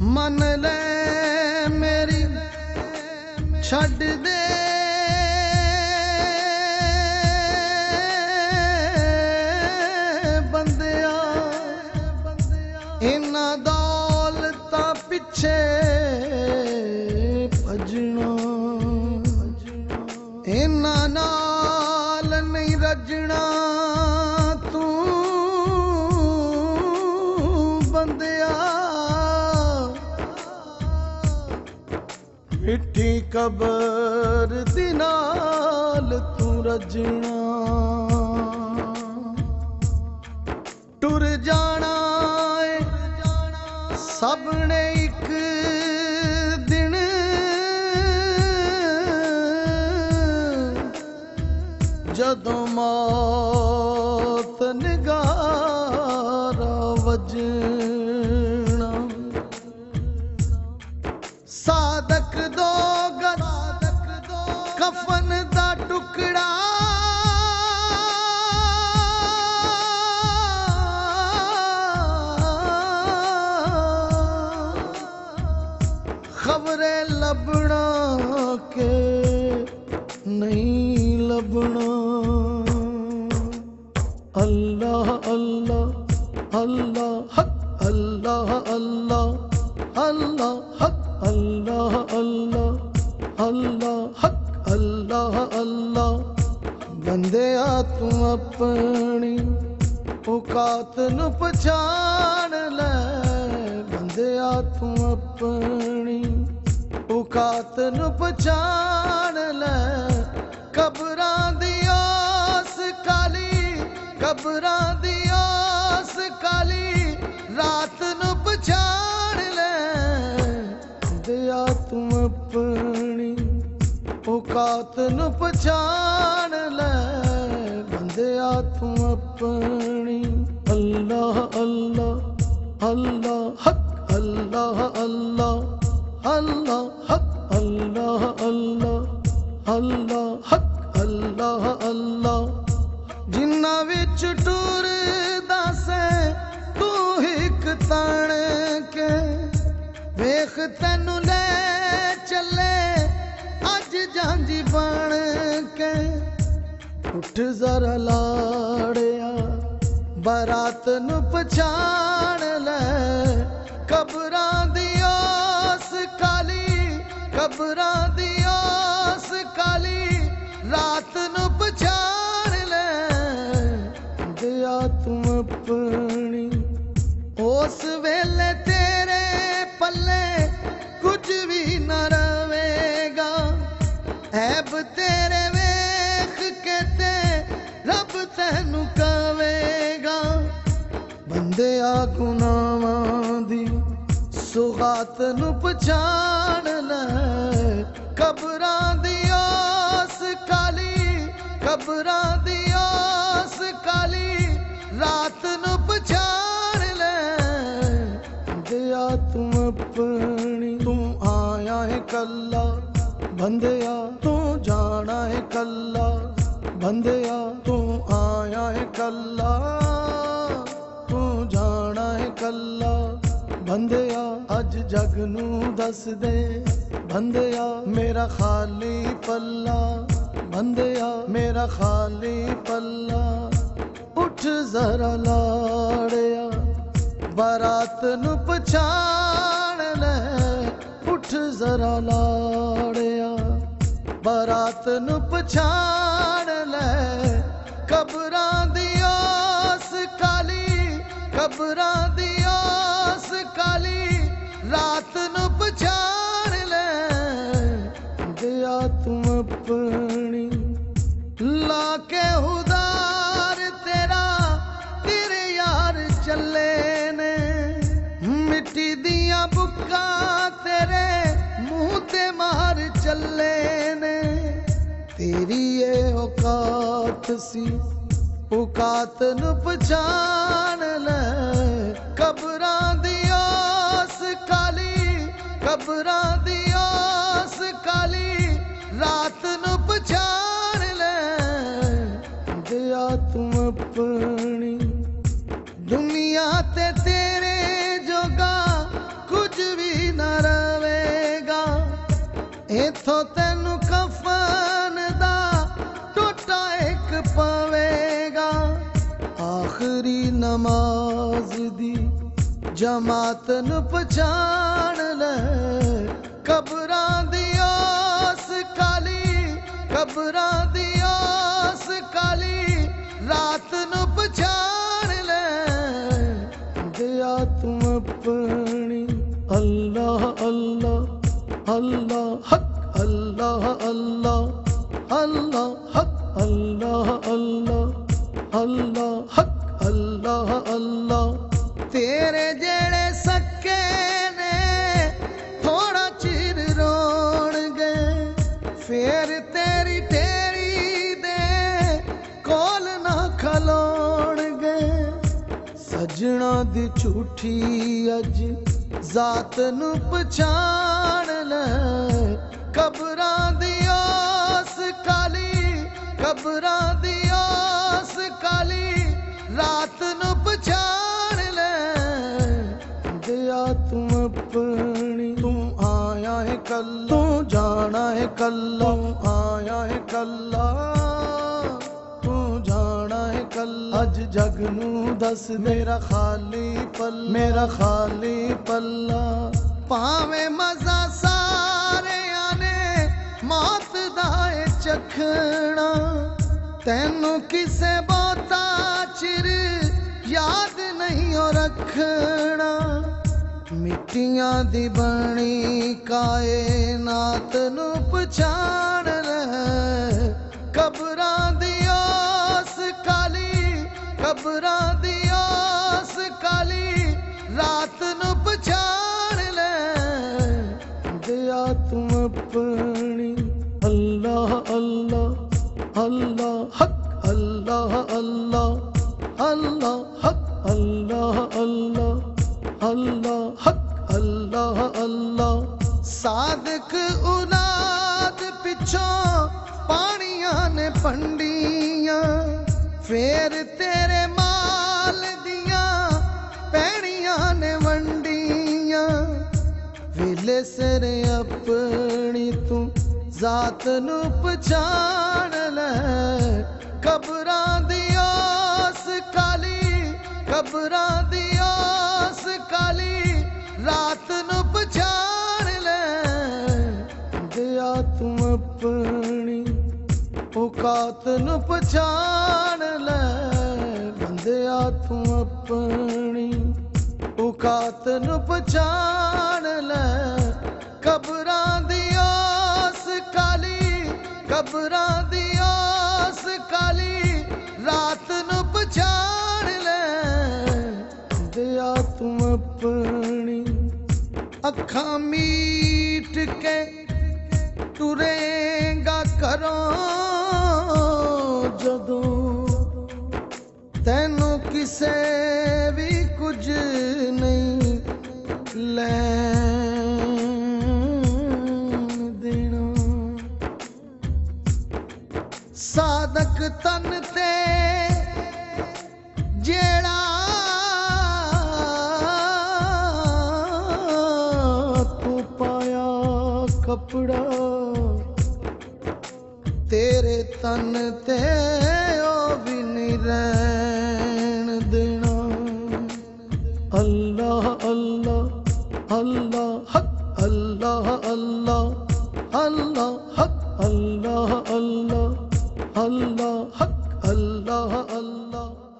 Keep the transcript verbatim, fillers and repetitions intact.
मन ले मेरी छड़ दे बंदिया इन्ना दौलतां पिछे भजना इन्ना नाल नहीं रजना तू बंदिया मिठी कबर दी नाल तू रजना टुर जाना सबने एक दिन जदों मौत निगारा वजना सादक दो गज कफन दा टुकड़ा खबरे लबना के नहीं लबना अल्लाह अल्लाह अल्लाह हक अल्लाह अल्लाह अल्लाह हक अल्लाह अल्लाह अल्लाह हक अल्लाह अल्लाह बंदिया तू अपनी औकात नू पछाण ले बंदिया तू अपनी औकात नू पछाण ले कबरां दी आस काली कबरां दी आस काली रात नू पछाण ले बंदिया तू अपनी औकात नू पछाण ले बंदिया तू अपनी अल्लाह अल्लाह अल्लाह हक अल्लाह अल्लाह अल्लाह हक अल्लाह अल्लाह अल्लाह हक अल्लाह अल्लाह जिन्ना विच टुरदा से तू हिक ताण के वेख तैनू ले चले अज झांझी बन के उठ जरा लाड़िया बारात नू पछाण ले कबरां दी आस काली कबरां दी आस काली रात नू पछाण ले दिया तू अपनी उस वेले तेरे पल्ले कुछ भी न रवेगा ऐब तेरे वेख के ते रब तैनू कवेगा बंदिया गुनाहां दी सुगात नू पछाण ले कबरां दी आस काली कबरां दी आस काली रात नू पछाण ले बंदिया तू अपनी तू आया है कल्ला बंदिया तू जाना है कल्ला बंदिया तू आया है कल्ला तू जाना है कल्ला बंदिया अज जग नू दस दे बंदिया मेरा खाली पल्ला बंदिया मेरा खाली पल्ला उठ जरा लाड़िया बारात नू पछाण ले उठ जरा लाड़िया बारात नू पछाण ले कबरां दी आस काली कबरां दी आस काली रात नू पछाण ले दिया तू अपनी ला के उदार तेरा तेरे यार चले ने मिट्टी दिया बुक्का तेरे मुंह ते मार चले ने तेरी ये औकात सी औकात नू पछाण ले कबरां दी आस काली कबरां दी आस काली रात नू पछाण ले दिया तू अपनी दुनिया ते तेरे जोगा कुछ भी इथों तेनू कफन दा टोटा एक पवेगा। आखिरी नमाज दी जमात नू पछाण ले, कबरां दी आस काली, कबरां दी आस काली, रात नू पछाण ले, दिया तुम अपनी। अल्लाह अल्लाह अल्लाह हक, अल्लाह अल्लाह अल्लाह हक, अल्लाह अल्लाह अल्लाह हक, अल्लाह अल्लाह। तेरे जेड़े सक्के ने थोड़ा चिर रोण गए, फिर तेरी तेरी दे कोल ना खलोण गए। सजना दी झूठी अज जात नू पछाण ले, कबरां दी आस काली, कबरां दी आस काली, रात नू पछाण ले, दिया तुम अपनी। तू आया है कल्ला, तू जाना है कल्ला, आया है कल्ला, तू जाना है कल्ला। अज जग नू दस मेरा खाली पल, मेरा खाली पल्ला। पावे मजा सारे आने मौत दा ए चखना, तैनू किसे बहुता चिर याद नहीं हो रखना। मिट्टियां दी बनी कायनात नू पछाण ले, कबरां दी आस काली, कबरां दी आस काली, रात नू पछाण ले, दिया तुम अपनी। अल्लाह अल्लाह अल्लाह हक, अल्लाह अल्लाह अल्लाह हक, अल्लाह अल्लाह अल्लाह हक, अल्लाह अल्लाह। सादिक उनाद पिछों पानियां ने पंडियां, फिर तेरे माल दियां पैणियां ने वंडियां। वेले सिरे अपनी तू जात नू पछाण ले, कबरां दी आस काली, कबरां दी आस काली, रात नू पछाण ले, दिया तुम अपनी। औकात नू पछाण ले, बंदिया तू अपनी। औकात नू पछाण ले, कबरां दी आस काली, कबरां दी आस काली, रात नू पछाण ले, दिया तुम अपनी। अखां मीट के टुरेगा करों जदों, तैनू किसे भी कुछ नहीं लैण देना। साधक तन ते जेड़ा तू पाया कपड़ा, तेरे तन ते ओ भी नहीं रहन देना। अल्लाह अल्लाह अल्लाह हक, अल्लाह अल्लाह अल्लाह हक, अल्लाह अल्लाह अल्लाह हक, अल्लाह अल्लाह।